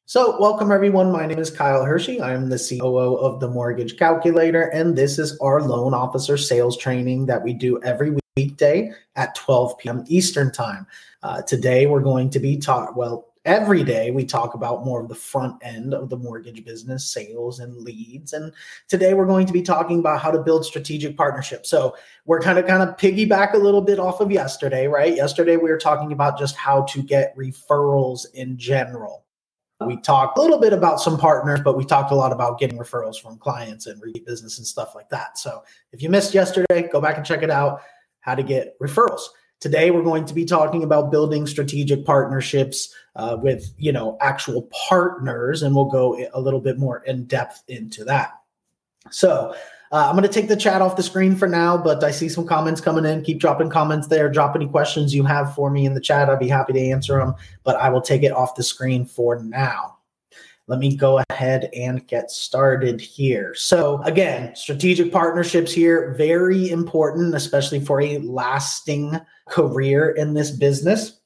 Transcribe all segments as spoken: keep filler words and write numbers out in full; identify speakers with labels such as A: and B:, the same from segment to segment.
A: So welcome everyone. My name is Kyle Hershey. I'm the C O O of the Mortgage Calculator, and this is our loan officer sales training that we do every weekday at twelve p.m. Eastern time. Uh, today we're going to be talk. Well, every day we talk about more of the front end of the mortgage business, sales and leads. And today we're going to be talking about how to build strategic partnerships. So we're kind of kind of piggyback a little bit off of yesterday, right? Yesterday we were talking about just how to get referrals in general. We talked a little bit about some partners, but we talked a lot about getting referrals from clients and repeat business and stuff like that. So if you missed yesterday, go back and check it out, how to get referrals. Today, we're going to be talking about building strategic partnerships uh, with, you know, actual partners, and we'll go a little bit more in depth into that. So uh, I'm going to take the chat off the screen for now, but I see some comments coming in. Keep dropping comments there. Drop any questions you have for me in the chat. I'd be happy to answer them, but I will take it off the screen for now. Let me go ahead and get started here. So again, strategic partnerships here, very important, especially for a lasting career in this business.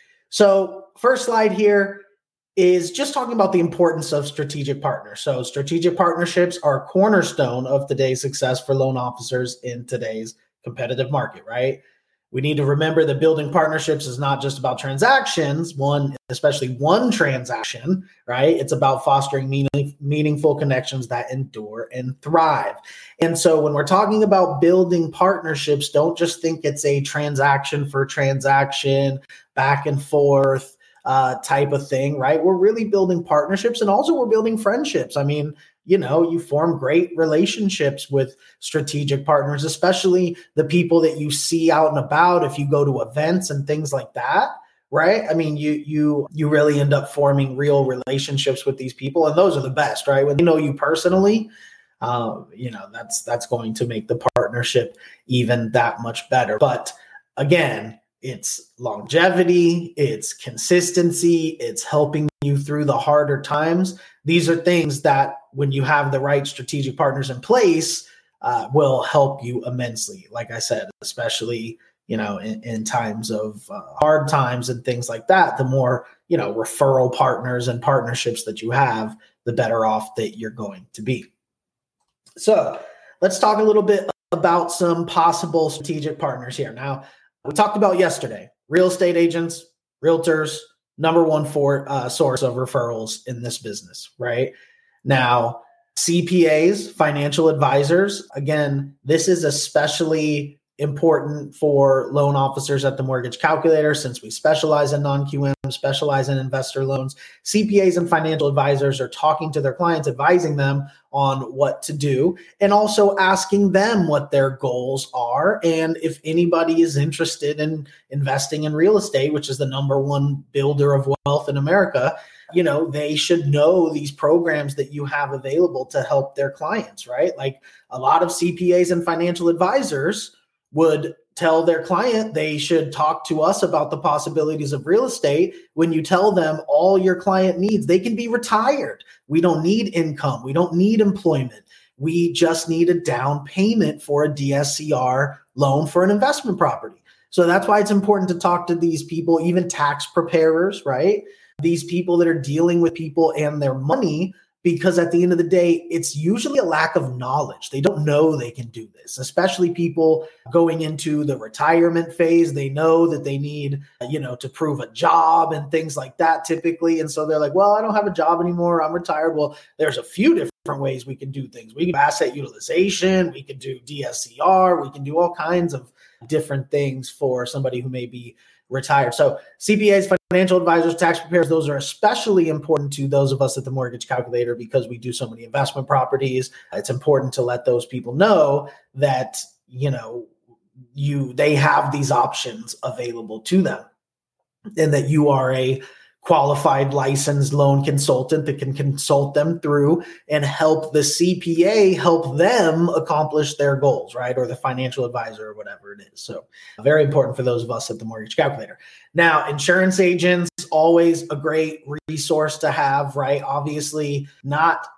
A: So first slide here is just talking about the importance of strategic partners. So strategic partnerships are a cornerstone of today's success for loan officers in today's competitive market, right? We need to remember that building partnerships is not just about transactions, one, especially one transaction, right? It's about fostering meaning, meaningful connections that endure and thrive. And so when we're talking about building partnerships, don't just think it's a transaction for transaction, back and forth, uh, type of thing, right? We're really building partnerships, and also we're building friendships. I mean, you know, you form great relationships with strategic partners, especially the people that you see out and about if you go to events and things like that, right? I mean, you you you really end up forming real relationships with these people, and those are the best, right? When they know you personally, uh, you know, that's that's going to make the partnership even that much better. But again, it's longevity, it's consistency, it's helping you through the harder times. These are things that when you have the right strategic partners in place, uh, will help you immensely. Like I said, especially, you know, in, in times of uh, hard times and things like that, the more, you know, referral partners and partnerships that you have, the better off that you're going to be. So let's talk a little bit about some possible strategic partners here. Now, we talked about yesterday, real estate agents, realtors, number one for uh, source of referrals in this business, right? Now, C P As, financial advisors, again, this is especially important for loan officers at the Mortgage Calculator since we specialize in non-Q M, specialize in investor loans. C P As and financial advisors are talking to their clients, advising them on what to do, and also asking them what their goals are. And if anybody is interested in investing in real estate, which is the number one builder of wealth in America, you know, they should know these programs that you have available to help their clients, right? Like a lot of C P As and financial advisors would tell their client they should talk to us about the possibilities of real estate. When you tell them all your client needs, they can be retired. We don't need income. We don't need employment. We just need a down payment for a D S C R loan for an investment property. So that's why it's important to talk to these people, even tax preparers, right? These people that are dealing with people and their money, because at the end of the day, it's usually a lack of knowledge. They don't know they can do this, especially people going into the retirement phase. They know that they need, you know, to prove a job and things like that typically. And so they're like, well, I don't have a job anymore. I'm retired. Well, there's a few different ways we can do things. We can do asset utilization. We can do D S C R. We can do all kinds of different things for somebody who may be retired. So C P As, financial advisors, tax preparers, those are especially important to those of us at the Mortgage Calculator because we do so many investment properties. It's important to let those people know that, you know, you they have these options available to them, and that you are a qualified licensed loan consultant that can consult them through and help the C P A help them accomplish their goals, right? Or the financial advisor or whatever it is. So very important for those of us at the Mortgage Calculator. Now, insurance agents, always a great resource to have, right? Obviously, not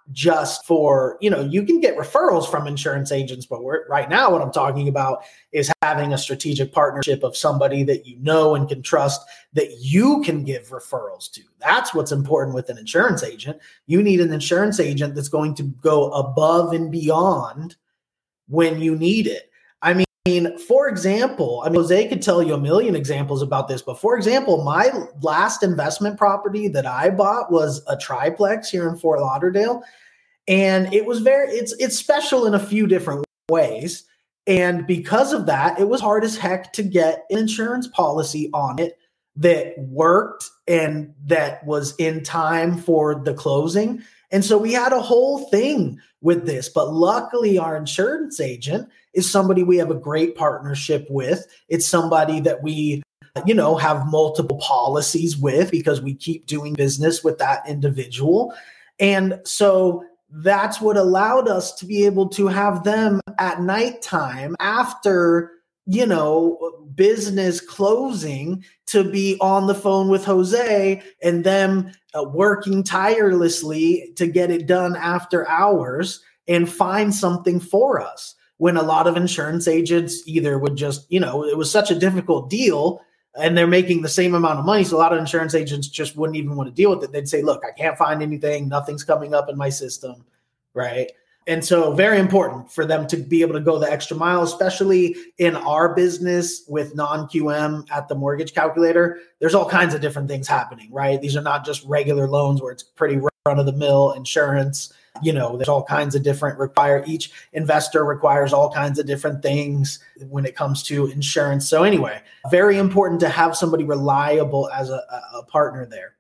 A: just for, you know, you can get referrals from insurance agents, but we're, right now what I'm talking about is having a strategic partnership of somebody that you know and can trust that you can give referrals to. That's what's important with an insurance agent. You need an insurance agent that's going to go above and beyond when you need it. I mean, I mean, for example, I mean, Jose could tell you a million examples about this, but for example, my last investment property that I bought was a triplex here in Fort Lauderdale. And it was very, it's, it's special in a few different ways. And because of that, it was hard as heck to get an insurance policy on it that worked and that was in time for the closing. And so we had a whole thing with this, but luckily our insurance agent is somebody we have a great partnership with. It's somebody that we, you know, have multiple policies with because we keep doing business with that individual. And so that's what allowed us to be able to have them at nighttime after, you know, business closing to be on the phone with Jose and them uh, working tirelessly to get it done after hours and find something for us. When a lot of insurance agents either would just, you know, it was such a difficult deal and they're making the same amount of money. So a lot of insurance agents just wouldn't even want to deal with it. They'd say, look, I can't find anything. Nothing's coming up in my system. Right. And so very important for them to be able to go the extra mile, especially in our business with non-Q M at the Mortgage Calculator. There's all kinds of different things happening, right? These are not just regular loans where it's pretty run of the mill insurance. You know, there's all kinds of different require each investor requires all kinds of different things when it comes to insurance. So anyway, very important to have somebody reliable as a, a partner there.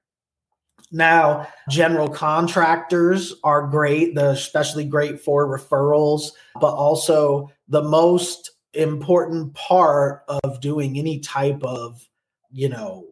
A: Now, general contractors are great. They're especially great for referrals, but also the most important part of doing any type of, you know,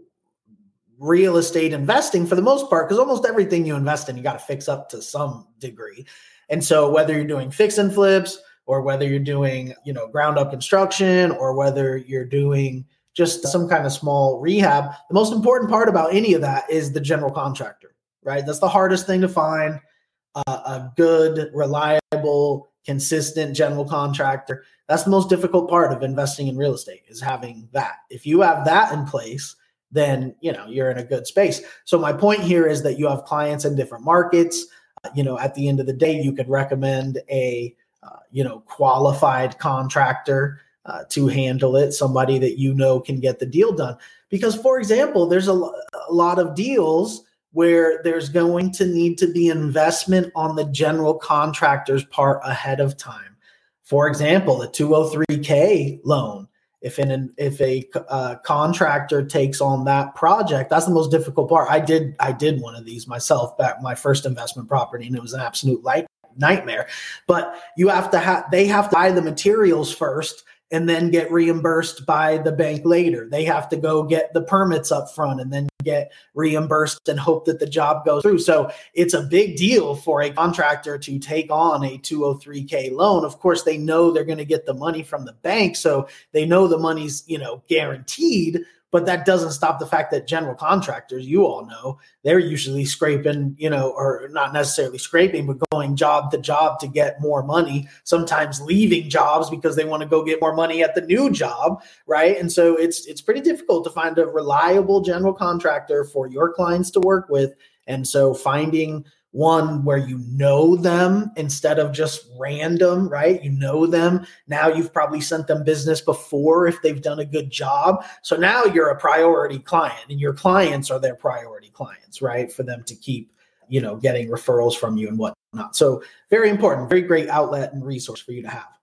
A: real estate investing for the most part, because almost everything you invest in, you got to fix up to some degree. And so whether you're doing fix and flips or whether you're doing, you know, ground up construction or whether you're doing just some kind of small rehab, the most important part about any of that is the general contractor, right? That's the hardest thing to find. Uh, a good, reliable, consistent general contractor. That's the most difficult part of investing in real estate is having that. If you have that in place, then, you know, you're in a good space. So my point here is that you have clients in different markets. Uh, you know, at the end of the day, you could recommend a, uh, you know, qualified contractor uh, to handle it, somebody that you know can get the deal done. Because, for example, there's a, a lot of deals where there's going to need to be investment on the general contractor's part ahead of time. For example, a two oh three K loan. If an if a uh, contractor takes on that project, that's the most difficult part. I did I did one of these myself back my first investment property, and it was an absolute light nightmare. But you have to have they have to buy the materials first and then get reimbursed by the bank later. They have to go get the permits up front and then get reimbursed and hope that the job goes through. So it's a big deal for a contractor to take on a two oh three K loan. Of course, they know they're going to get the money from the bank, so they know the money's, you know, guaranteed. But that doesn't stop the fact that general contractors, you all know, they're usually scraping, you know, or not necessarily scraping, but going job to job to get more money, sometimes leaving jobs because they want to go get more money at the new job, right? And so it's it's pretty difficult to find a reliable general contractor for your clients to work with. And so finding one where you know them instead of just random, right? You know them. Now you've probably sent them business before if they've done a good job. So now you're a priority client and your clients are their priority clients, right? For them to keep, you know, getting referrals from you and whatnot. So very important, very great outlet and resource for you to have.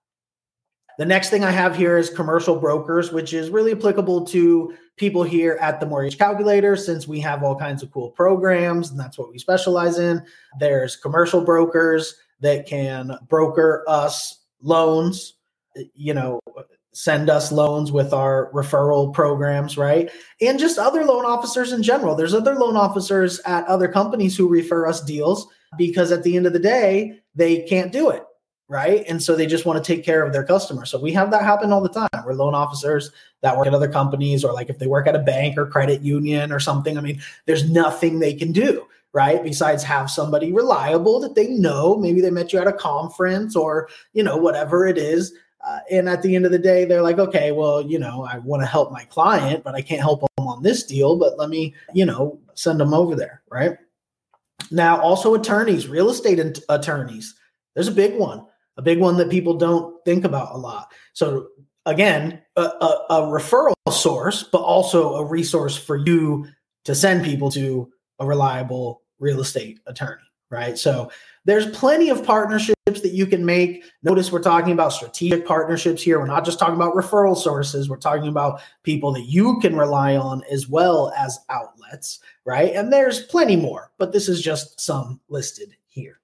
A: The next thing I have here is commercial brokers, which is really applicable to people here at the Mortgage Calculator since we have all kinds of cool programs and that's what we specialize in. There's commercial brokers that can broker us loans, you know, send us loans with our referral programs, right? And just other loan officers in general. There's other loan officers at other companies who refer us deals because at the end of the day, they can't do it. Right. And so they just want to take care of their customers. So we have that happen all the time. We're loan officers that work at other companies, or like if they work at a bank or credit union or something, I mean, there's nothing they can do. right? Besides have somebody reliable that they know, maybe they met you at a conference or, you know, whatever it is. Uh, and at the end of the day, they're like, okay, well, you know, I want to help my client, but I can't help them on this deal, but let me, you know, send them over there, right? Now, also attorneys, real estate attorneys, there's a big one, a big one that people don't think about a lot. So again, a, a, a referral source, but also a resource for you to send people to a reliable real estate attorney, right? So there's plenty of partnerships that you can make. Notice we're talking about strategic partnerships here. We're not just talking about referral sources. We're talking about people that you can rely on as well as outlets, right? And there's plenty more, but this is just some listed here.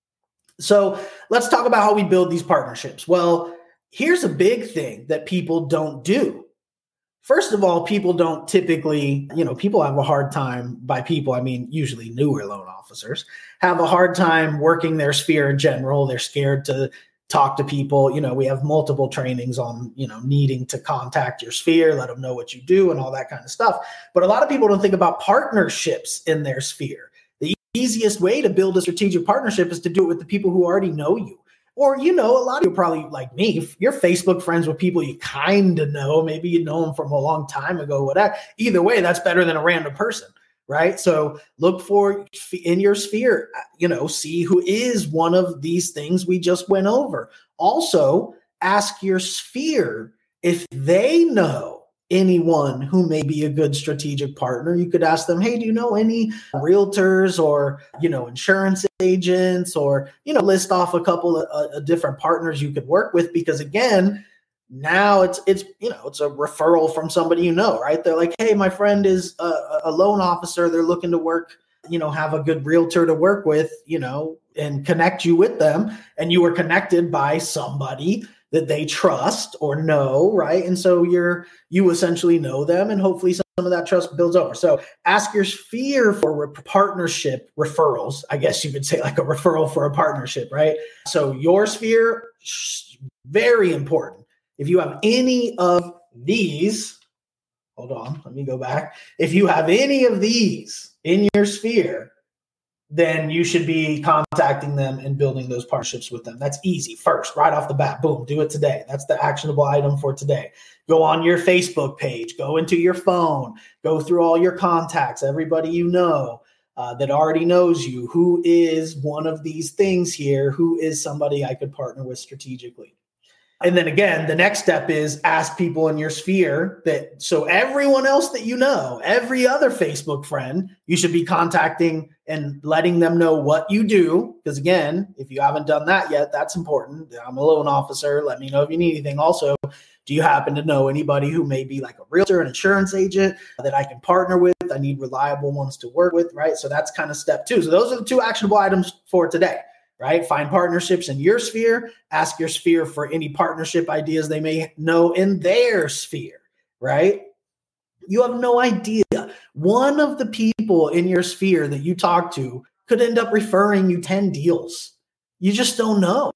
A: So let's talk about how we build these partnerships. Well, here's a big thing that people don't do. First of all, people don't typically, you know, people have a hard time. By people, I mean usually newer loan officers have a hard time working their sphere in general. They're scared to talk to people. You know, we have multiple trainings on, you know, needing to contact your sphere, let them know what you do and all that kind of stuff. But a lot of people don't think about partnerships in their sphere. The easiest way to build a strategic partnership is to do it with the people who already know you. Or, you know, a lot of you probably like me, you're Facebook friends with people you kind of know. Maybe you know them from a long time ago, whatever. Either way, that's better than a random person, right? So look for in your sphere, you know, see who is one of these things we just went over. Also, ask your sphere if they know anyone who may be a good strategic partner. You could ask them, hey, do you know any realtors or, you know, insurance agents, or, you know, list off a couple of uh, different partners you could work with, because again, now it's, it's, you know, it's a referral from somebody, you know, right? They're like, hey, my friend is a, a loan officer. They're looking to work, you know, have a good realtor to work with, you know, and connect you with them. And you were connected by somebody that they trust or know, right? And so you're, you essentially know them, and hopefully some of that trust builds over. So ask your sphere for re- partnership referrals. I guess you could say like a referral for a partnership, right? So your sphere, very important. If you have any of these, hold on, let me go back. If you have any of these in your sphere, then you should be contacting them and building those partnerships with them. That's easy. First, right off the bat, boom, do it today. That's the actionable item for today. Go on your Facebook page, go into your phone, go through all your contacts, everybody you know uh, that already knows you. Who is one of these things here? Who is somebody I could partner with strategically? And then again, the next step is ask people in your sphere that, so everyone else that you know, every other Facebook friend, you should be contacting and letting them know what you do. Because again, if you haven't done that yet, that's important. I'm a loan officer. Let me know if you need anything. Also, do you happen to know anybody who may be like a realtor, an insurance agent that I can partner with? I need reliable ones to work with, right? So that's kind of step two. So those are the two actionable items for today. Right? Find partnerships in your sphere. Ask your sphere for any partnership ideas they may know in their sphere, right? You have no idea. One of the people in your sphere that you talk to could end up referring you ten deals. You just don't know.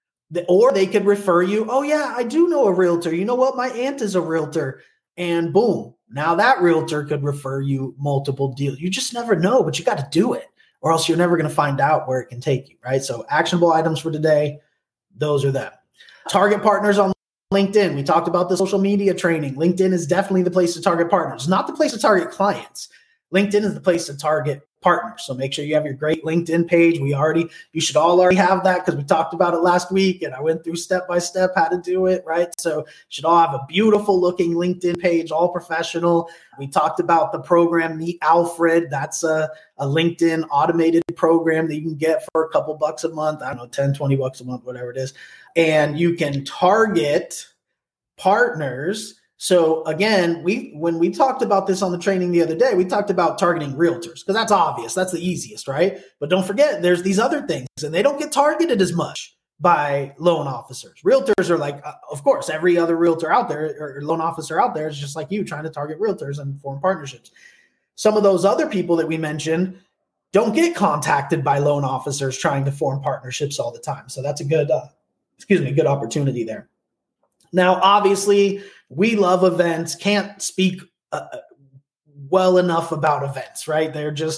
A: Or they could refer you, oh yeah, I do know a realtor. You know what? My aunt is a realtor. And boom, now that realtor could refer you multiple deals. You just never know, but you got to do it, or else you're never going to find out where it can take you, right? So actionable items for today, those are them. Target partners on LinkedIn. We talked about the social media training. LinkedIn is definitely the place to target partners, not the place to target clients. LinkedIn is the place to target partners. So make sure you have your great LinkedIn page. We already, you should all already have that because we talked about it last week and I went through step by step how to do it, right? So you should all have a beautiful looking LinkedIn page, all professional. We talked about the program Meet Alfred. That's a, a LinkedIn automated program that you can get for a couple bucks a month. I don't know, ten, twenty bucks a month, whatever it is. And you can target partners. So again, we when we talked about this on the training the other day, we talked about targeting realtors because that's obvious. That's the easiest, right? But don't forget, there's these other things and they don't get targeted as much by loan officers. Realtors are like, uh, of course, every other realtor out there or loan officer out there is just like you trying to target realtors and form partnerships. Some of those other people that we mentioned don't get contacted by loan officers trying to form partnerships all the time. So that's a good, uh, excuse me, good opportunity there. Now, obviously, we love events, can't speak uh, well enough about events, right? They're just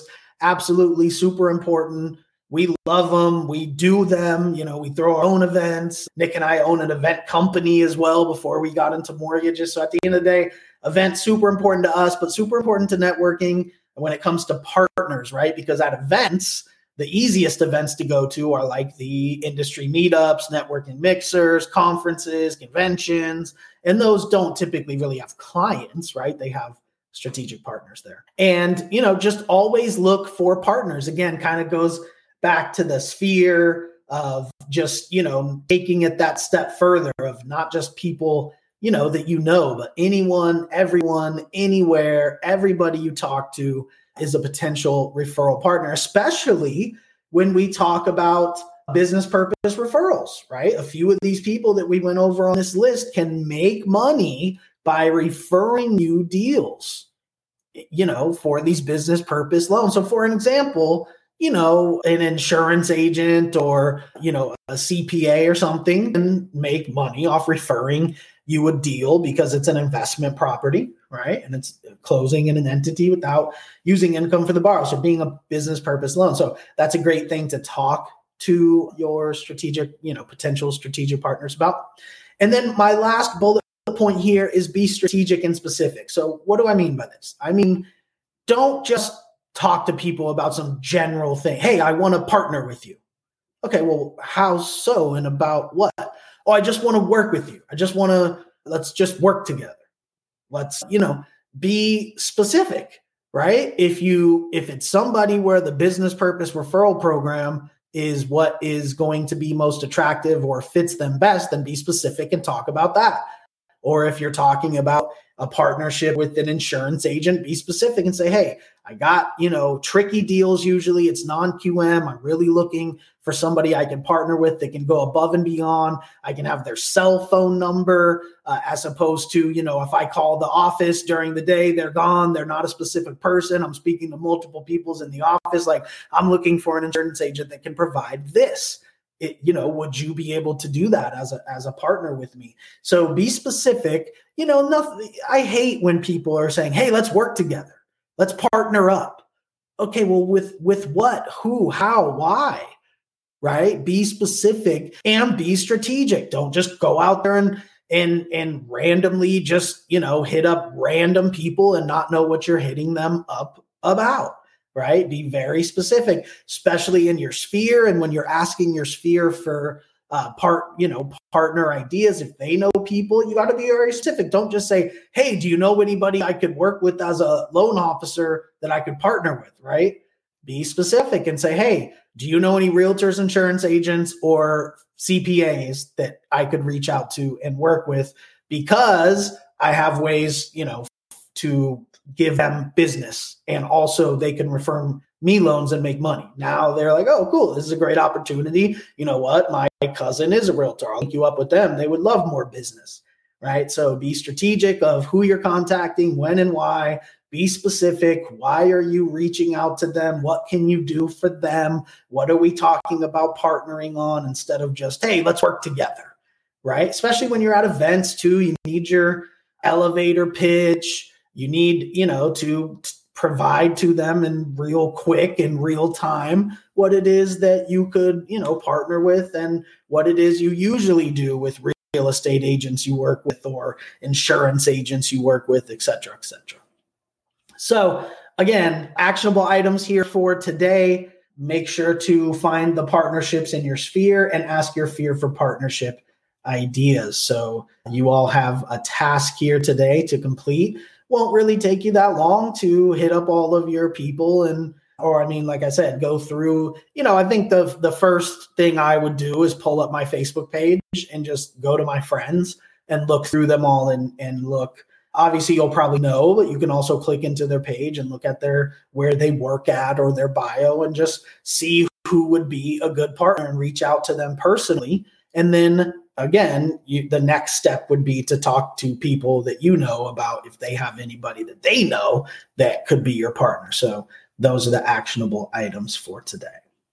A: absolutely super important. We love them. We do them. You know, we throw our own events. Nick and I own an event company as well before we got into mortgages. So at the end of the day, events super important to us, but super important to networking when it comes to partners, right? Because at events, the easiest events to go to are like the industry meetups, networking mixers, conferences, conventions, and those don't typically really have clients, right? They have strategic partners there. And, you know, just always look for partners. Again, kind of goes back to the sphere of just, you know, taking it that step further of not just people, you know, that you know, but anyone, everyone, anywhere, everybody you talk to is a potential referral partner, especially when we talk about business purpose referrals, right? A few of these people that we went over on this list can make money by referring you deals, you know, for these business purpose loans. So for an example, you know, an insurance agent or, you know, a C P A or something can make money off referring you a deal because it's an investment property, right? And it's closing in an entity without using income for the borrower. So being a business purpose loan. So that's a great thing to talk to your strategic, you know, potential strategic partners about. And then my last bullet point here is be strategic and specific. So what do I mean by this? I mean, don't just talk to people about some general thing. Hey, I want to partner with you. Okay, well, how so and about what? Oh, I just want to work with you. I just want to, let's just work together. Let's, you know, be specific, right? If you, if it's somebody where the business purpose referral program is what is going to be most attractive or fits them best, then be specific and talk about that. Or if you're talking about a partnership with an insurance agent, be specific and say, hey, I got, you know, tricky deals. Usually it's non-Q M. I'm really looking for somebody I can partner with that can go above and beyond. I can have their cell phone number uh, as opposed to, you know, if I call the office during the day, they're gone. They're not a specific person. I'm speaking to multiple people in the office. Like, I'm looking for an insurance agent that can provide this. It, you know, would you be able to do that as a as a partner with me? So be specific. You know, nothing. I hate when people are saying, "Hey, let's work together. Let's partner up." Okay, well, with with what? Who? How? Why? Right? Be specific and be strategic. Don't just go out there and and and randomly just, you know, hit up random people and not know what you're hitting them up about. Right? Be very specific, especially in your sphere. And when you're asking your sphere for uh, part, you know, partner ideas, if they know people, you got to be very specific. Don't just say, hey, do you know anybody I could work with as a loan officer that I could partner with? Right? Be specific and say, hey, do you know any realtors, insurance agents, or C P As that I could reach out to and work with? Because I have ways, you know, to give them business, and also they can refer me loans and make money. Now they're like, oh, cool, this is a great opportunity. You know what? My cousin is a realtor. I'll link you up with them. They would love more business, right? So be strategic of who you're contacting, when and why. Be specific. Why are you reaching out to them? What can you do for them? What are we talking about partnering on, instead of just, hey, let's work together, right? Especially when you're at events too. You need your elevator pitch. You need, you know, to t- provide to them in real quick and real time what it is that you could, you know, partner with, and what it is you usually do with real estate agents you work with or insurance agents you work with, et cetera, et cetera. So again, actionable items here for today. Make sure to find the partnerships in your sphere and ask your sphere for partnership ideas. So you all have a task here today to complete. Won't really take you that long to hit up all of your people, and, or I mean, like I said, go through, you know, I think the the first thing I would do is pull up my Facebook page and just go to my friends and look through them all and, and look. Obviously, you'll probably know, but you can also click into their page and look at their, where they work at or their bio, and just see who would be a good partner and reach out to them personally. And then again, you, the next step would be to talk to people that you know about, if they have anybody that they know that could be your partner. So those are the actionable items for today.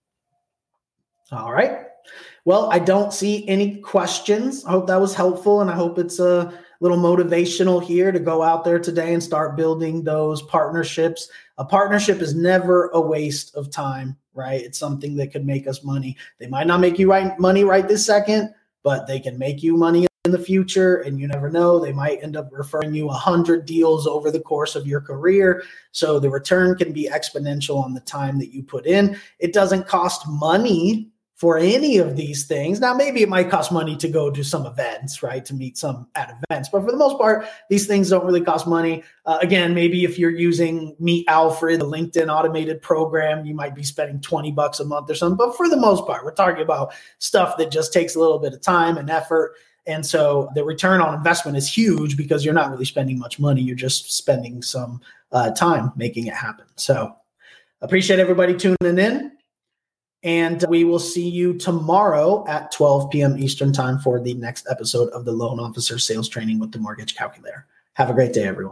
A: All right. Well, I don't see any questions. I hope that was helpful, and I hope it's a, little motivational here to go out there today and start building those partnerships. A partnership is never a waste of time, right? It's something that could make us money. They might not make you right money right this second, but they can make you money in the future, and you never know. They might end up referring you a hundred deals over the course of your career. So the return can be exponential on the time that you put in. It doesn't cost money for any of these things. Now, maybe it might cost money to go to some events, right? To meet some at events. But for the most part, these things don't really cost money. Uh, again, maybe if you're using Meet Alfred, the LinkedIn automated program, you might be spending twenty bucks a month or something. But for the most part, we're talking about stuff that just takes a little bit of time and effort. And so the return on investment is huge because you're not really spending much money. You're just spending some uh, time making it happen. So appreciate everybody tuning in. And we will see you tomorrow at twelve p.m. Eastern time for the next episode of the Loan Officer Sales Training with the Mortgage Calculator. Have a great day, everyone.